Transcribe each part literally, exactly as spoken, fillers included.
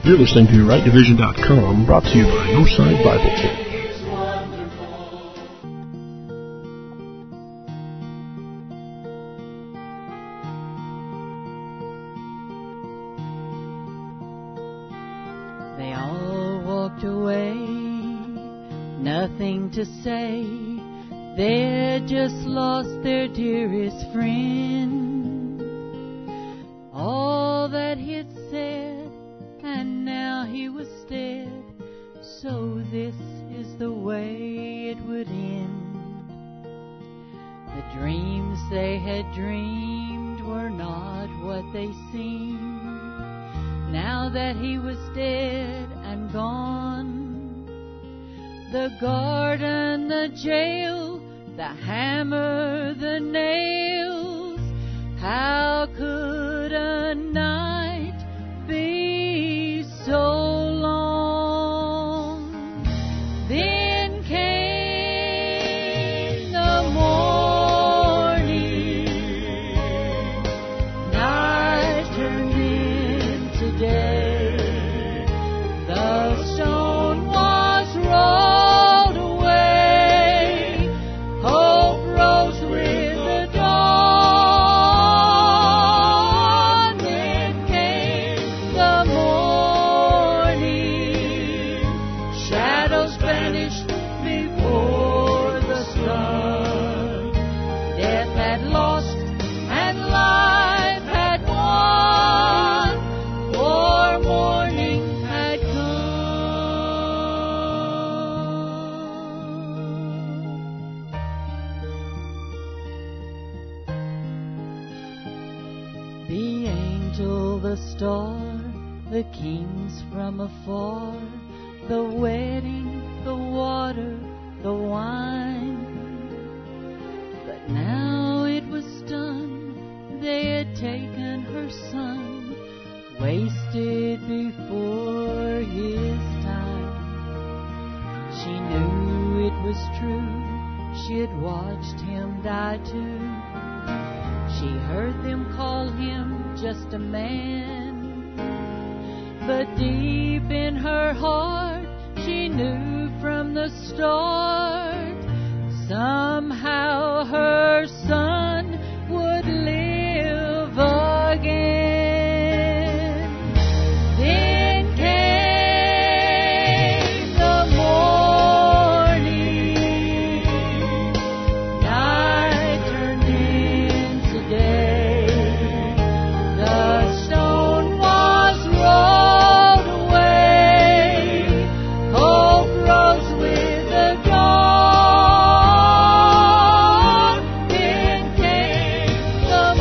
You're listening to right division dot com, brought to you by Northside Bible Church. They all walked away, nothing to say. They'd just lost their dearest friend. All that he'd said, and now he was dead. So this is the way it would end. The dreams they had dreamed were not what they seemed. Now that he was dead and gone, the garden, the jail, the hammer, the nails, how could a night be so long? Then came the morning, night turned into day. The stone was rolled away, hope rose with the dawn. Then came the morning, shadows vanished before the sun. Death had lost and life had won, for morning had come. The angel, the star, the kings from afar, the wedding, the water, the wine. But now it was done, they had taken her son, wasted before his time. She knew it was true, she had watched him die too. She heard them call him just a man, but deep in her heart she knew from the start, somehow her son would live again. Then came the morning, night turned into day. The stone was rolled away, hope rose with the dawn. Then came the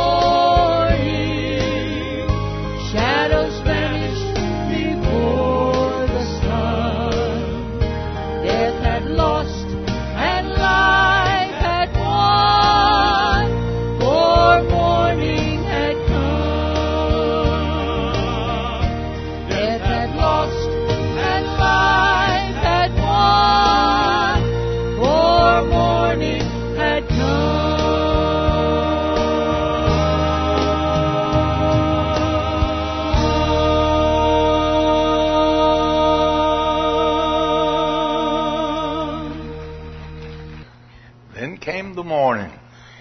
morning, shadows vanished before the sun. Death had lost and life had won, for morning had come. Death had lost and life had won, for morning had come. Then came the morning.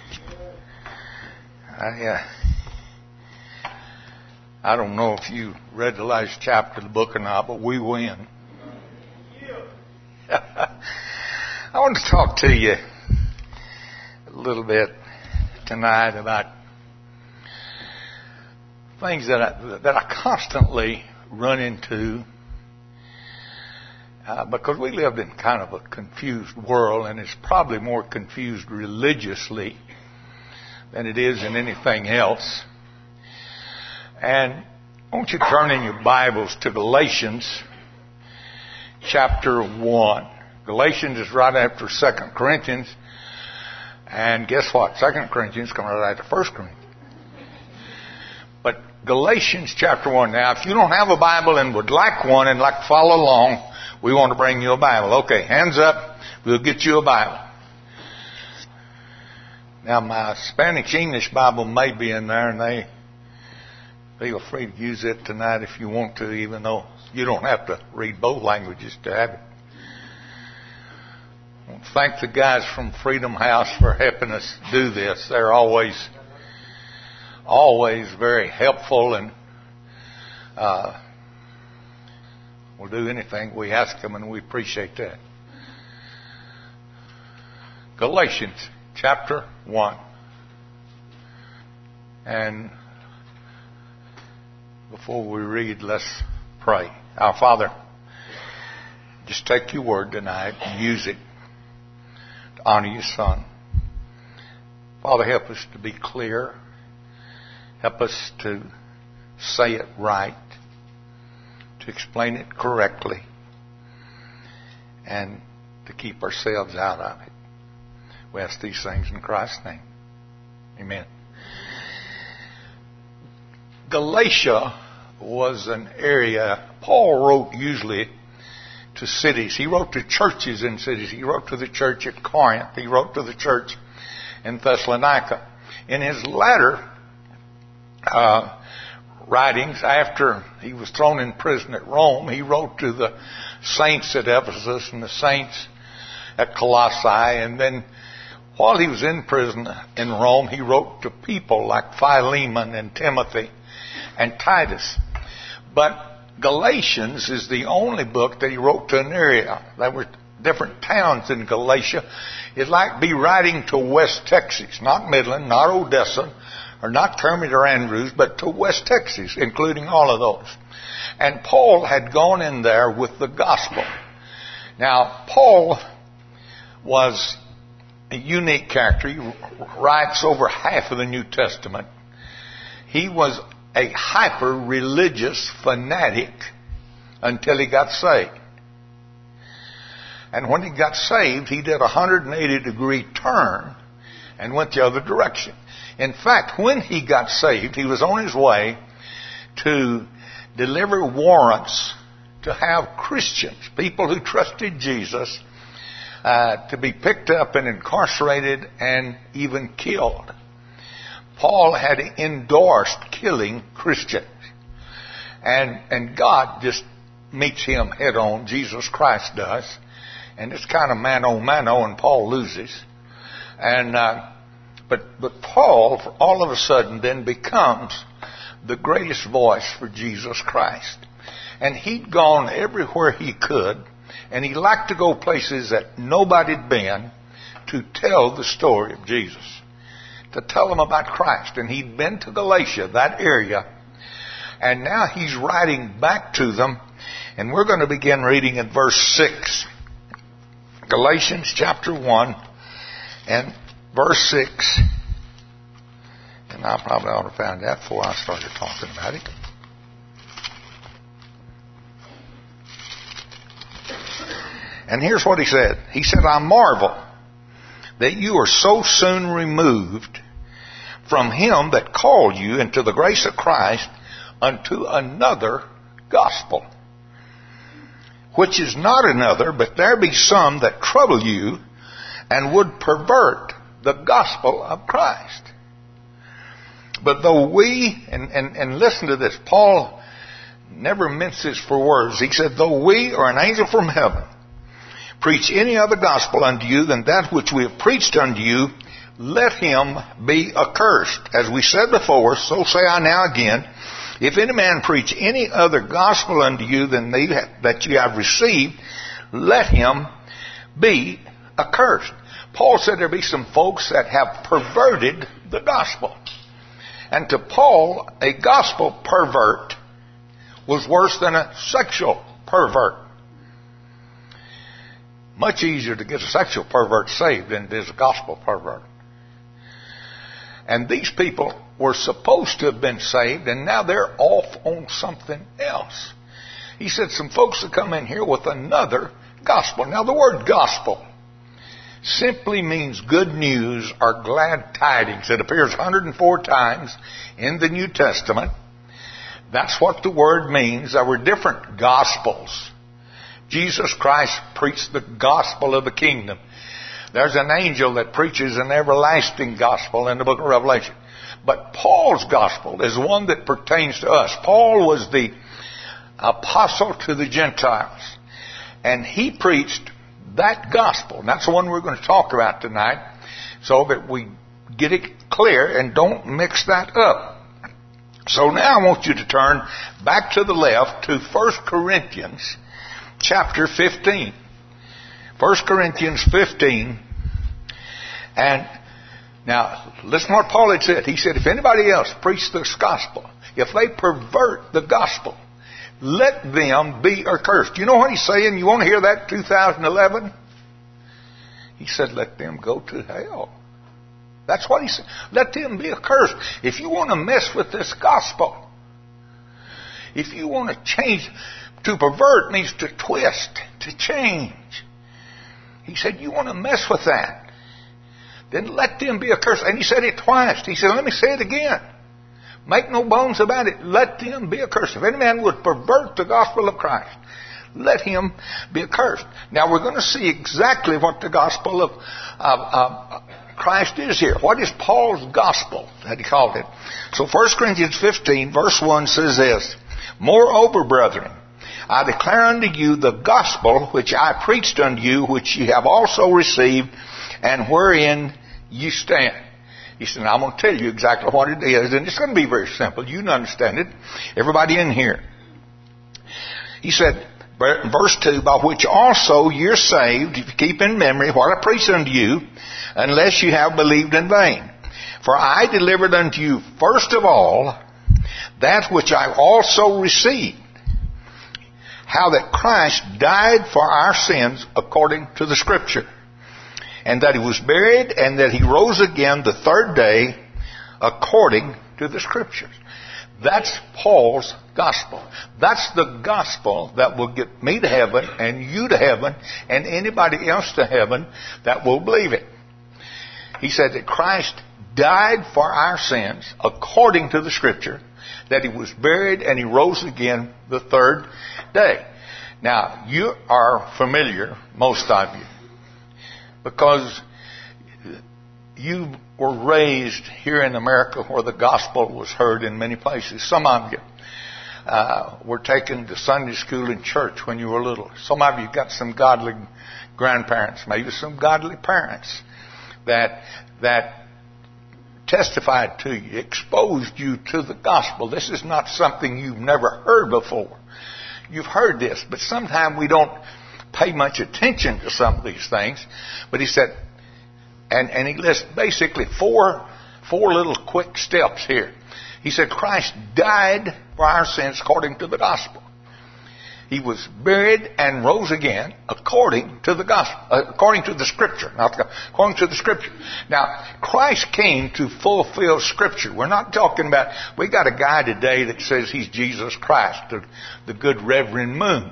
I, uh, I don't know if you read the last chapter of the book or not, but we win. I want to talk to you a little bit tonight about things that I, that I constantly run into. Uh, because we live in kind of a confused world, and it's probably more confused religiously than it is in anything else. And I want you to turn in your Bibles to Galatians chapter one. Galatians is right after Second Corinthians. And guess what? Second Corinthians comes right after First Corinthians. But Galatians chapter one. Now, if you don't have a Bible and would like one and like to follow along, we want to bring you a Bible. Okay, hands up. We'll get you a Bible. Now, my Spanish English Bible may be in there, and they Feel free to use it tonight if you want to, even though you don't have to read both languages to have it. I want to thank the guys from Freedom House for helping us do this. They're always, always very helpful, and uh, will do anything we ask them, and we appreciate that. Galatians chapter one. And before we read, let's pray. Our Father, just take your word tonight and use it to honor your Son. Father, help us to be clear. Help us to say it right, to explain it correctly, and to keep ourselves out of it. We ask these things in Christ's name. Amen. Galatia was an area Paul wrote usually to cities. He wrote to churches in cities. He wrote to the church at Corinth. He wrote to the church in Thessalonica. In his latter uh, writings, after he was thrown in prison at Rome, he wrote to the saints at Ephesus and the saints at Colossae. And then while he was in prison in Rome, he wrote to people like Philemon and Timothy and Titus. But Galatians is the only book that he wrote to an area. There were different towns in Galatia. It'd like be writing to West Texas, not Midland, not Odessa, or not Kermit or Andrews, but to West Texas, including all of those. And Paul had gone in there with the gospel. Now, Paul was a unique character. He writes over half of the New Testament. He was a hyper-religious fanatic until he got saved. And when he got saved, he did a one hundred eighty degree turn and went the other direction. In fact, when he got saved, he was on his way to deliver warrants to have Christians, people who trusted Jesus, uh, to be picked up and incarcerated and even killed. Paul had endorsed killing Christians. And, and God just meets him head on. Jesus Christ does. And it's kind of mano mano, and Paul loses. And, uh, but, but Paul, all of a sudden, then becomes the greatest voice for Jesus Christ. And he'd gone everywhere he could, and he liked to go places that nobody'd been to tell the story of Jesus, to tell them about Christ. And he'd been to Galatia, that area, and now he's writing back to them. And we're going to begin reading at verse six. Galatians chapter one and verse six. And I probably ought to find that before I started talking about it. And here's what he said. He said, I marvel that you are so soon removed from him that called you into the grace of Christ unto another gospel, which is not another, but there be some that trouble you and would pervert the gospel of Christ. But though we, and, and, and listen to this, Paul never minces for words. He said, though we or an angel from heaven preach any other gospel unto you than that which we have preached unto you, let him be accursed. As we said before, so say I now again, if any man preach any other gospel unto you than they have, that you have received, let him be accursed. Paul said there be some folks that have perverted the gospel. And to Paul, a gospel pervert was worse than a sexual pervert. Much easier to get a sexual pervert saved than it is a gospel pervert. And these people were supposed to have been saved, and now they're off on something else. He said some folks that come in here with another gospel. Now the word gospel simply means good news or glad tidings. It appears one hundred four times in the New Testament. That's what the word means. There were different gospels. Jesus Christ preached the gospel of the kingdom. There's an angel that preaches an everlasting gospel in the book of Revelation. But Paul's gospel is one that pertains to us. Paul was the apostle to the Gentiles. And he preached that gospel. And that's the one we're going to talk about tonight, so that we get it clear and don't mix that up. So now I want you to turn back to the left to First Corinthians chapter fifteen. First Corinthians fifteen. And now, listen to what Paul had said. He said, if anybody else preach this gospel, if they pervert the gospel, let them be accursed. You know what he's saying? You want to hear that two thousand eleven? He said, let them go to hell. That's what he said. Let them be accursed. If you want to mess with this gospel, if you want to change, to pervert means to twist, to change. He said, you want to mess with that, then let them be accursed. And he said it twice. He said, let me say it again. Make no bones about it. Let them be accursed. If any man would pervert the gospel of Christ, let him be accursed. Now we're going to see exactly what the gospel of, of, of Christ is here. What is Paul's gospel that he called it? So First Corinthians fifteen verse one says this, moreover, brethren, I declare unto you the gospel which I preached unto you, which ye have also received, and wherein you stand. He said, I'm going to tell you exactly what it is, and it's going to be very simple. You can understand it. Everybody in here. He said, verse two, by which also you're saved, if you keep in memory what I preached unto you, unless you have believed in vain. For I delivered unto you first of all that which I also received, how that Christ died for our sins according to the Scripture, and that he was buried, and that he rose again the third day according to the Scriptures. That's Paul's gospel. That's the gospel that will get me to heaven, and you to heaven, and anybody else to heaven that will believe it. He said that Christ died for our sins according to the Scripture, that he was buried and he rose again the third day. Now, you are familiar, most of you, because you were raised here in America where the gospel was heard in many places. Some of you uh, were taken to Sunday school and church when you were little. Some of you got some godly grandparents, maybe some godly parents that that testified to you, exposed you to the gospel. This is not something you've never heard before. You've heard this, but sometimes we don't pay much attention to some of these things. But he said, and, and he lists basically four, four little quick steps here. He said, Christ died for our sins according to the gospel. He was buried and rose again according to the gospel, uh, according to the Scripture, not the, according to the Scripture. Now, Christ came to fulfill Scripture. We're not talking about, we got a guy today that says he's Jesus Christ, the, the good Reverend Moon.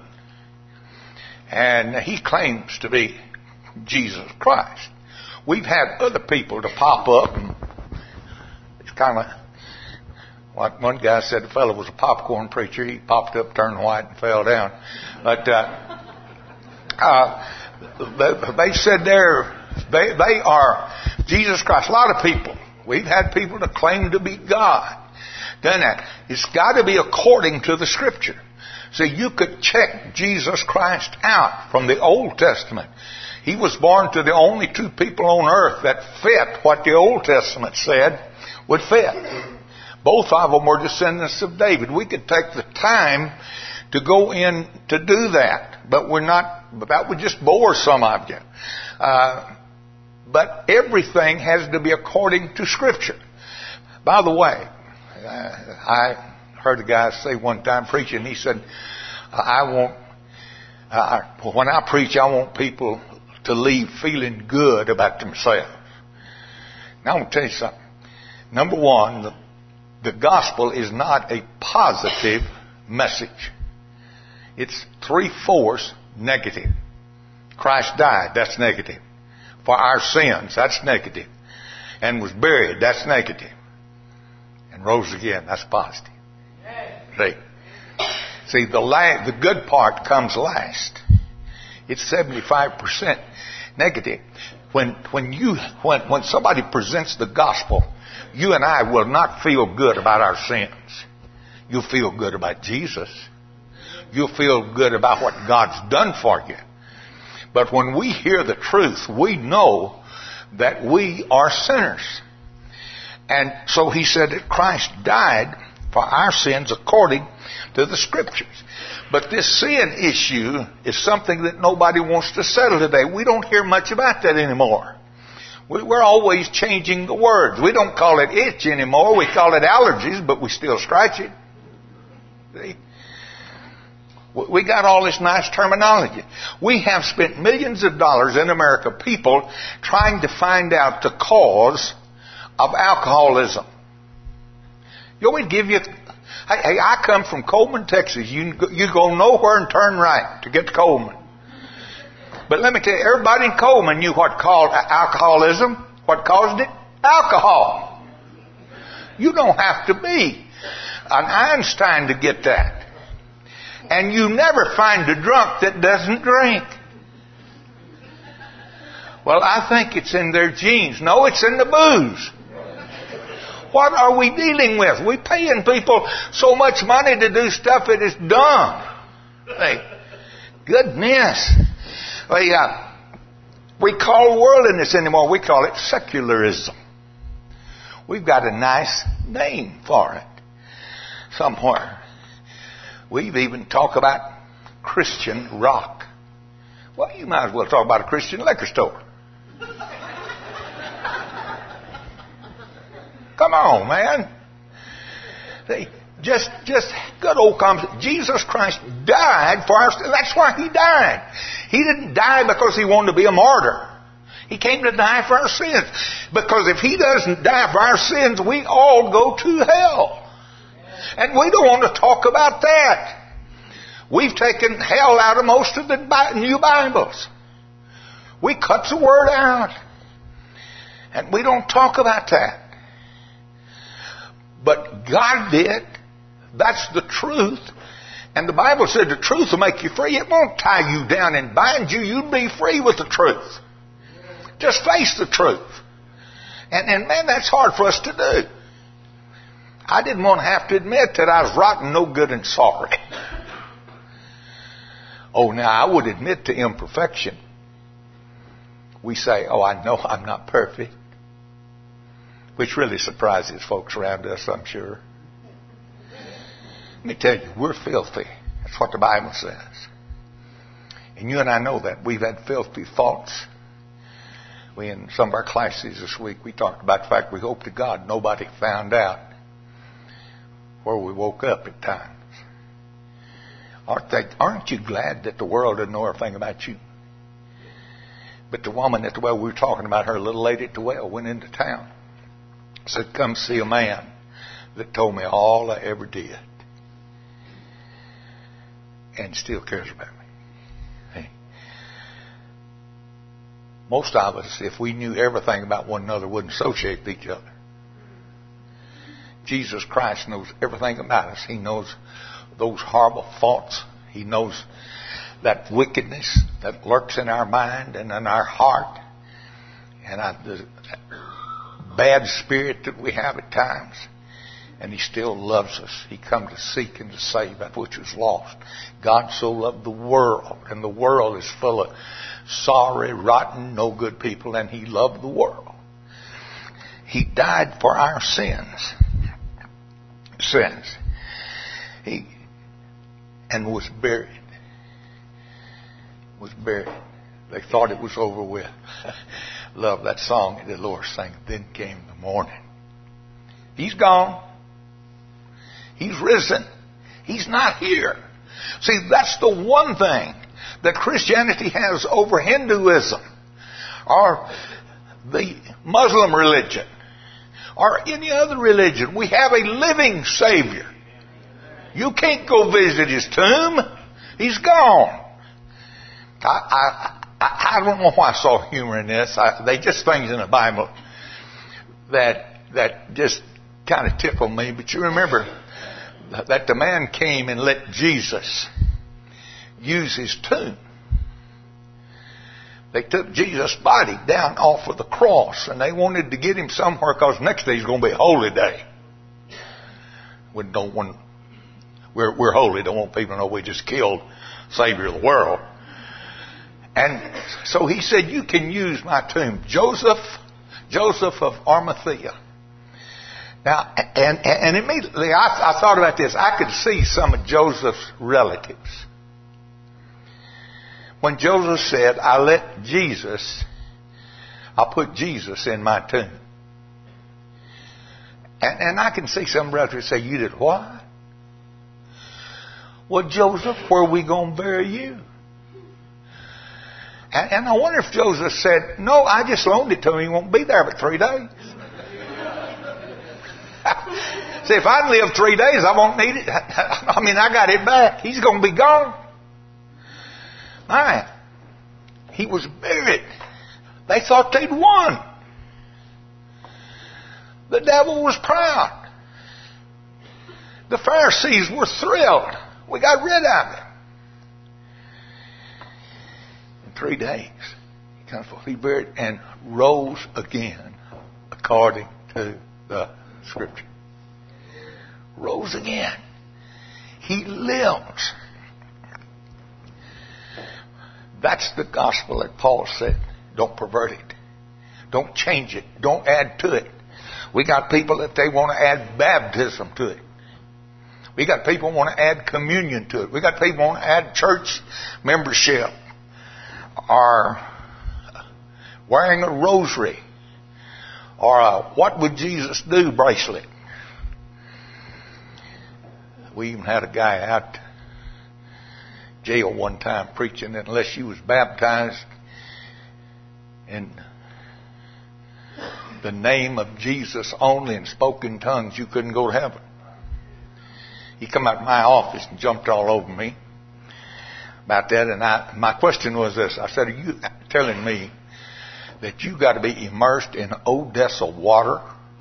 And he claims to be Jesus Christ. We've had other people to pop up, and it's kind of like one guy said, the fellow was a popcorn preacher. He popped up, turned white, and fell down. But uh, uh, they, they said they're, they, they are Jesus Christ. A lot of people. We've had people that claim to be God. Done that. It's got to be according to the Scripture. So you could check Jesus Christ out from the Old Testament. He was born to the only two people on earth that fit what the Old Testament said would fit. Both of them were descendants of David. We could take the time to go in to do that, but we're not. But that would just bore some of you. Uh, but everything has to be according to Scripture. By the way, uh, I heard a guy say one time preaching. He said, "I want uh, when I preach, I want people to leave feeling good about themselves." Now I'm going to tell you something. Number one, the The gospel is not a positive message. It's three-fourths negative. Christ died, that's negative. For our sins, that's negative. And was buried, that's negative. And rose again, that's positive. See, See the, la- the good part comes last. It's seventy-five percent negative. when when you when when somebody presents the gospel, you and I will not feel good about our sins. You'll feel good about Jesus. You'll feel good about what God's done for you. But when we hear the truth, we know that we are sinners. And so he said that Christ died for our sins according to the Scriptures. But this sin issue is something that nobody wants to settle today. We don't hear much about that anymore. We're always changing the words. We don't call it itch anymore. We call it allergies, but we still scratch it. See? We got all this nice terminology. We have spent millions of dollars in America, people trying to find out the cause of alcoholism. You want me to give you... Hey, hey, I come from Coleman, Texas. You, you go nowhere and turn right to get to Coleman. But let me tell you, everybody in Coleman knew what called alcoholism. What caused it? Alcohol. You don't have to be an Einstein to get that. And you never find a drunk that doesn't drink. Well, I think it's in their genes. No, it's in the booze. What are we dealing with? We're paying people so much money to do stuff that is dumb. Hey, goodness. We, uh, we call worldliness anymore. We call it secularism. We've got a nice name for it somewhere. We've even talked about Christian rock. Well, you might as well talk about a Christian liquor store. Come on, man. See, just, just good old common. Jesus Christ died for our sins. That's why he died. He didn't die because he wanted to be a martyr. He came to die for our sins. Because if he doesn't die for our sins, we all go to hell. And we don't want to talk about that. We've taken hell out of most of the new Bibles. We cut the word out. And we don't talk about that. But God did. That's the truth. And the Bible said the truth will make you free. It won't tie you down and bind you. You'll be free with the truth. Just face the truth. And, and man, that's hard for us to do. I didn't want to have to admit that I was rotten, no good, and sorry. Oh, now I would admit to imperfection. We say, oh, I know I'm not perfect. Which really surprises folks around us, I'm sure. Let me tell you, we're filthy. That's what the Bible says. And you and I know that. We've had filthy thoughts. We, in some of our classes this week, we talked about the fact we hope to God nobody found out where we woke up at times. Aren't, they, aren't you glad that the world doesn't know everything about you? But the woman at the well, we were talking about her, a little lady at the well, went into town. Said, come see a man that told me all I ever did. And still cares about me. Hey. Most of us, if we knew everything about one another, wouldn't associate with each other. Jesus Christ knows everything about us. He knows those horrible thoughts. He knows that wickedness that lurks in our mind and in our heart. And I, the bad spirit that we have at times. And he still loves us. He come to seek and to save that which is lost. God so loved the world. And the world is full of sorry, rotten, no good people. And he loved the world. He died for our sins. Sins. He and was buried. Was buried. They thought it was over with. Love that song that the Lord sang. Then came the morning. He's gone. He's risen. He's not here. See, that's the one thing that Christianity has over Hinduism or the Muslim religion or any other religion. We have a living Savior. You can't go visit his tomb. He's gone. I, I, I, I don't know why I saw humor in this. I, they just things in the Bible that that just kind of tickle me. But you remember that the man came and let Jesus use his tomb. They took Jesus' body down off of the cross, and they wanted to get him somewhere because next day is going to be Holy Day. We don't want, we're, we're holy. Don't want people to know we just killed Savior of the world. And so he said, you can use my tomb. Joseph, Joseph of Arimathea. Now, and, and immediately I, I thought about this. I could see some of Joseph's relatives. When Joseph said, I let Jesus, I'll put Jesus in my tomb. And, and I can see some relatives say, you did what? Well, Joseph, where are we going to bury you? And, and I wonder if Joseph said, no, I just loaned it to him. He won't be there but three days. See, if I live three days, I won't need it. I mean, I got it back. He's going to be gone. Man, he was buried. They thought they'd won. The devil was proud. The Pharisees were thrilled. We got rid of him. In three days, he kind of he buried and rose again, according to the Scripture. Rose again. He lives. That's the gospel that Paul said. Don't pervert it. Don't change it. Don't add to it. We got people that they want to add baptism to it. We got people who want to add communion to it. We got people who want to add church membership or wearing a rosary or a what would Jesus do bracelet. We even had a guy out jail one time preaching that unless you was baptized in the name of Jesus only and spoke in tongues, you couldn't go to heaven. He come out of my office and jumped all over me about that. And I, my question was this. I said, are you telling me that you got to be immersed in Odessa water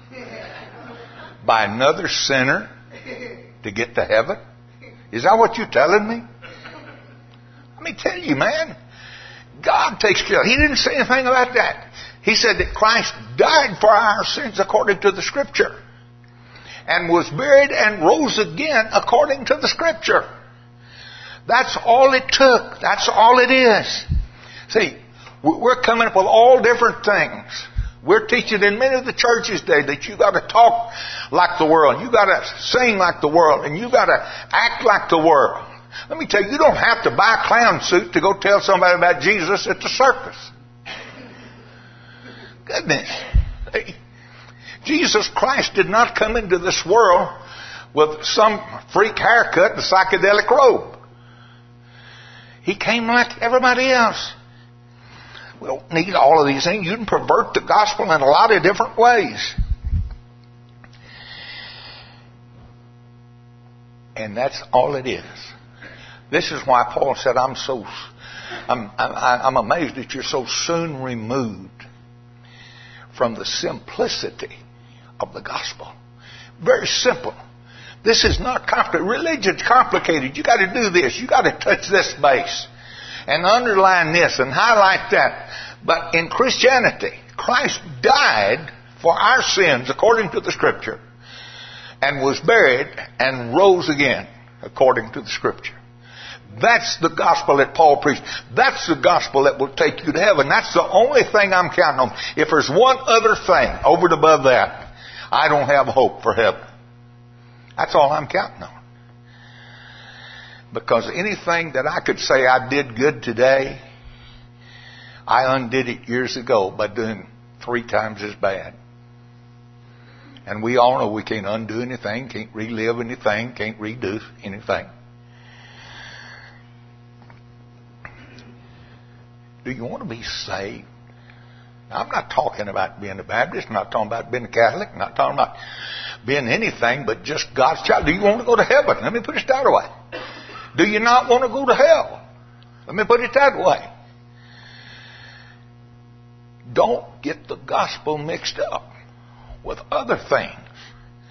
by another sinner to get to heaven? Is that what you're telling me? Let me tell you, man. God takes care of it. He didn't say anything about that. He said that Christ died for our sins according to the Scripture and was buried and rose again according to the Scripture. That's all it took. That's all it is. See, we're coming up with all different things. We're teaching in many of the churches today that you got to talk like the world. You got to sing like the world. And you got to act like the world. Let me tell you, you don't have to buy a clown suit to go tell somebody about Jesus at the circus. Goodness. Hey, Jesus Christ did not come into this world with some freak haircut and psychedelic robe. He came like everybody else. We don't need all of these things. You can pervert the gospel in a lot of different ways. And that's all it is. This is why Paul said, I'm so, I'm, I'm, I'm amazed that you're so soon removed from the simplicity of the gospel. Very simple. This is not complicated. Religion's complicated. You got to do this. You got to touch this base and underline this and highlight that. But in Christianity, Christ died for our sins according to the Scripture and was buried and rose again according to the Scripture. That's the gospel that Paul preached. That's the gospel that will take you to heaven. That's the only thing I'm counting on. If there's one other thing over and above that, I don't have hope for heaven. That's all I'm counting on. Because anything that I could say I did good today, I undid it years ago by doing three times as bad. And we all know we can't undo anything, can't relive anything, can't redo anything. Do you want to be saved? Now, I'm not talking about being a Baptist, I'm not talking about being a Catholic, I'm not talking about being anything but just God's child. Do you want to go to heaven? Let me put it that way. Do you not want to go to hell? Let me put it that way. Don't get the gospel mixed up with other things.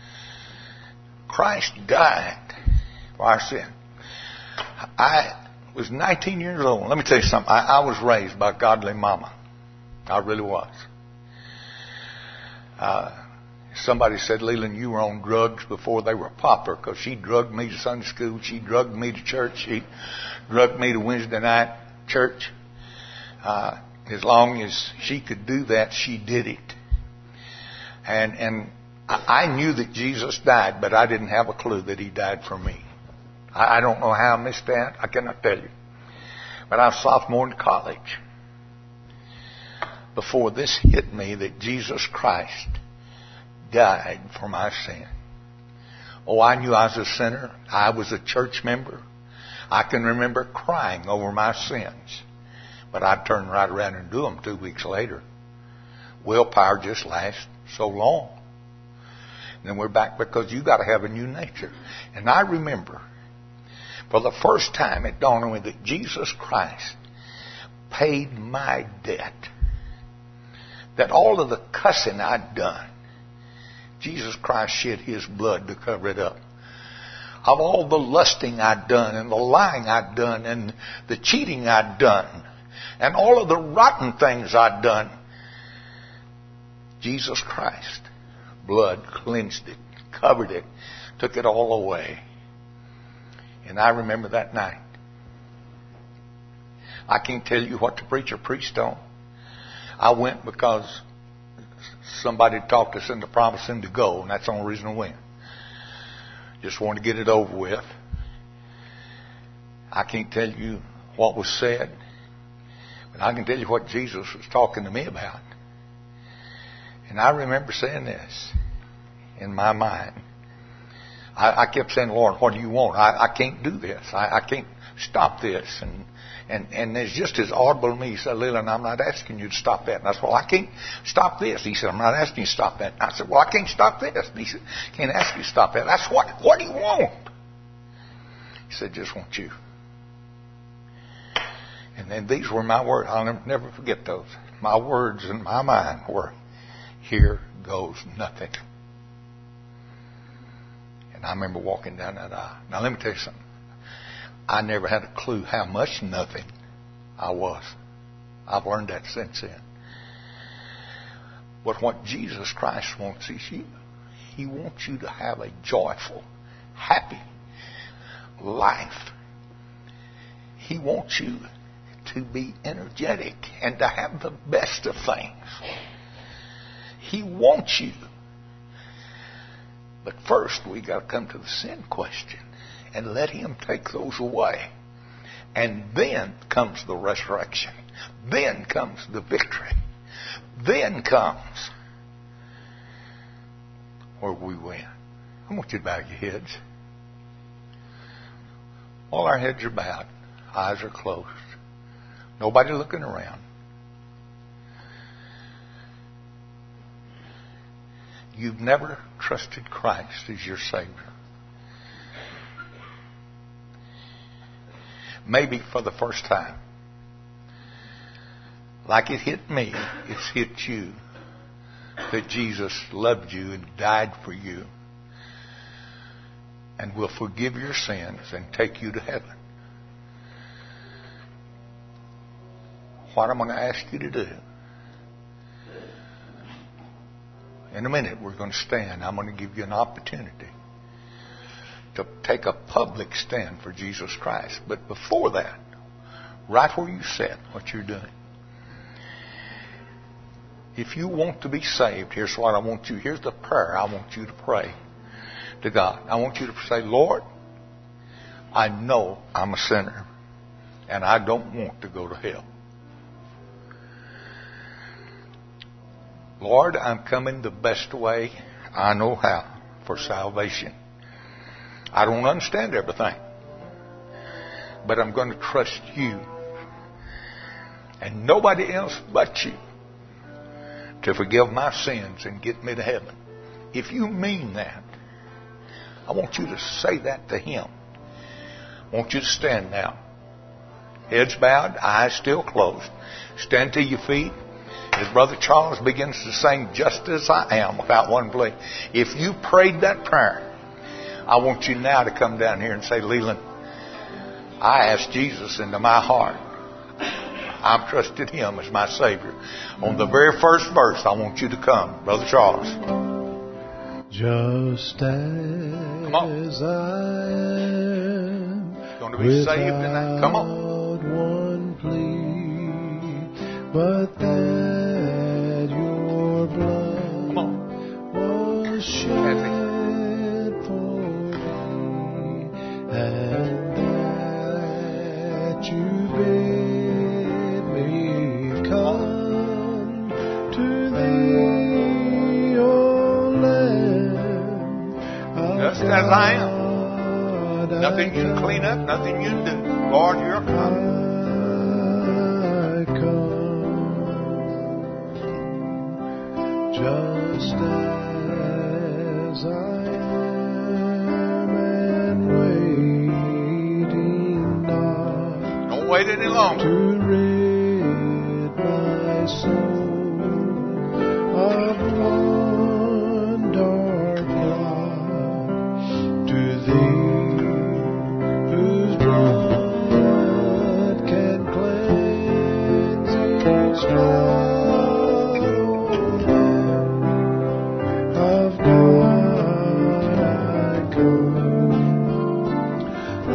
Christ died for our sin. I was nineteen years old. Let me tell you something. I, I was raised by a godly mama. I really was. Uh, somebody said, Leland, you were on drugs before they were popular, because she drugged me to Sunday school. She drugged me to church. She drugged me to Wednesday night church. Uh, as long as she could do that, she did it. And, and I, I knew that Jesus died, but I didn't have a clue that he died for me. I, I don't know how I missed that. I cannot tell you. But I was a sophomore in college before this hit me, that Jesus Christ died for my sin. Oh, I knew I was a sinner. I was a church member. I can remember crying over my sins. But I'd turn right around and do them two weeks later. Willpower just lasts so long. And then we're back, because you got to have a new nature. And I remember, for the first time, it dawned on me that Jesus Christ paid my debt. That all of the cussing I'd done, Jesus Christ shed his blood to cover it up. Of all the lusting I'd done, and the lying I'd done, and the cheating I'd done, and all of the rotten things I'd done, Jesus Christ, blood cleansed it, covered it, took it all away. And I remember that night. I can't tell you what the preacher preached on. I went because somebody talked us into promising to go, and that's the only reason I went. Just wanted to get it over with. I can't tell you what was said, but I can tell you what Jesus was talking to me about. And I remember saying this in my mind. I, I kept saying, Lord, what do you want? I, I can't do this. I, I can't stop this. And And and it's just as audible to me. He said, Leland, I'm not asking you to stop that. And I said, well, I can't stop this. He said, I'm not asking you to stop that. And I said, well, I can't stop this. And he said, can't ask you to stop that. That's what, what do you want? He said, just want you. And then these were my words. I'll never, never forget those. My words in my mind were, here goes nothing. And I remember walking down that aisle. Now, let me tell you something. I never had a clue how much nothing I was. I've learned that since then. But what Jesus Christ wants is you. He wants you to have a joyful, happy life. He wants you to be energetic and to have the best of things. He wants you. But first, we got to come to the sin question and let him take those away. And then comes the resurrection. Then comes the victory. Then comes where we win. I want you to bow your heads. All our heads are bowed. Eyes are closed. Nobody looking around. You've never trusted Christ as your Savior. Maybe for the first time. Like it hit me, it's hit you. That Jesus loved you and died for you. And will forgive your sins and take you to heaven. What I'm going to ask you to do. In a minute, we're going to stand. I'm going to give you an opportunity to take a public stand for Jesus Christ. But before that, right where you sit, what you're doing. If you want to be saved, here's what I want you. Here's the prayer I want you to pray to God. I want you to say, Lord, I know I'm a sinner and I don't want to go to hell. Lord, I'm coming the best way I know how for salvation. I don't understand everything, but I'm going to trust you and nobody else but you to forgive my sins and get me to heaven. If you mean that, I want you to say that to him. I want you to stand now. Heads bowed, eyes still closed. Stand to your feet. As Brother Charles begins to sing, Just As I Am, without one plea. If you prayed that prayer, I want you now to come down here and say, Leland, I asked Jesus into my heart. I've trusted Him as my Savior. On the very first verse, I want you to come, Brother Charles. Just as Come on. I am, Going to be saved tonight? Come on. one plea, but that your blood Come on. was shed for me, and that you bid me come to thee, O Lamb of Just as I am. God, Nothing you can clean up, nothing you can do. Lord, you're coming. I come, just as I am, and waiting not Don't wait any longer. to rid my soul of one dark cloud, to thee whose blood can cleanse each spot, of God I come, I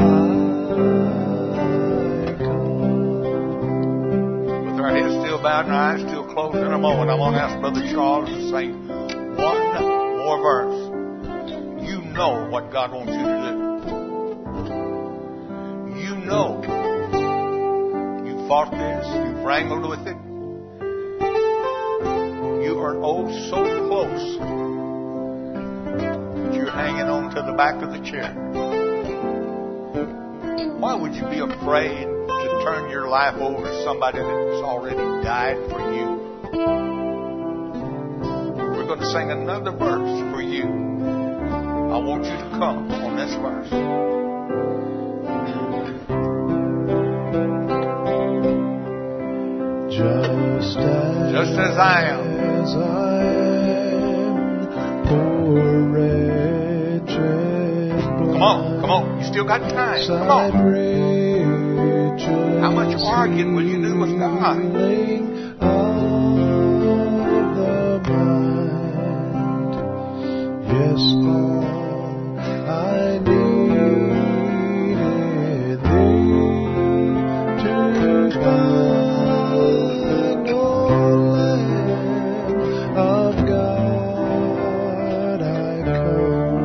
come. With our heads still bowed and our eyes still closed, in a moment, I want to ask Brother Charles to sing one more verse. You know what God wants you to do. You know. You fought this. You've wrangled with it. You are oh so close. But you're hanging on to the back of the chair. Why would you be afraid to turn your life over to somebody that's already died for you? We're going to sing another verse for you. I want you to come on this verse. Just as, Just as I am. as I am, poor wretched Come on, come on. You still got time. Come on. How much arguing will you do with God? Yes, all I needed thee to find, O Lamb of God, I come,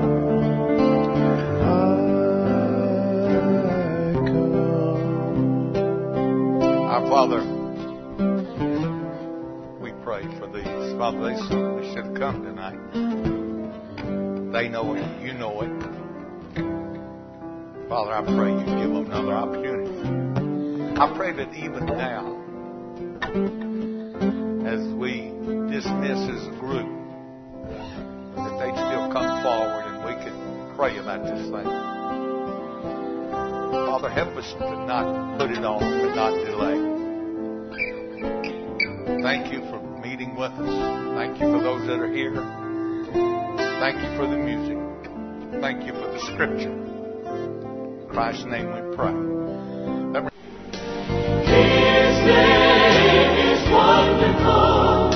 I come. Our Father, we pray for these. Father, they certainly should have come tonight. They know it. You know it. Father, I pray you give them another opportunity. I pray that even now, as we dismiss as a group, that they still come forward and we can pray about this thing. Father, help us to not put it off, to not delay. Thank you for meeting with us. Thank you for those that are here. Thank you for the music. Thank you for the scripture. In Christ's name we pray. Let me- His name is wonderful,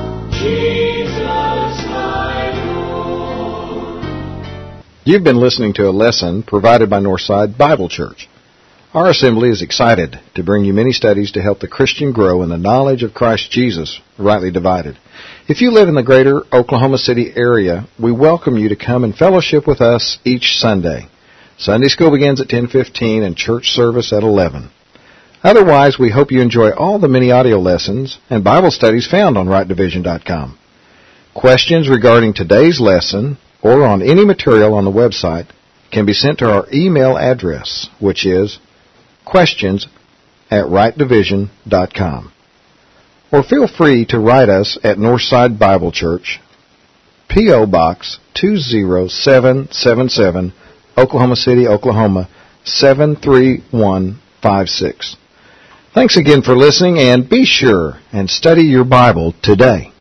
Jesus my Lord. You've been listening to a lesson provided by Northside Bible Church. Our assembly is excited to bring you many studies to help the Christian grow in the knowledge of Christ Jesus, rightly divided. If you live in the greater Oklahoma City area, we welcome you to come and fellowship with us each Sunday. Sunday school begins at ten fifteen and church service at eleven. Otherwise, we hope you enjoy all the many audio lessons and Bible studies found on right division dot com. Questions regarding today's lesson or on any material on the website can be sent to our email address, which is questions at right division dot com. Or feel free to write us at Northside Bible Church, P O. Box two zero seven seven seven, Oklahoma City, Oklahoma seven three one five six. Thanks again for listening, and be sure and study your Bible today.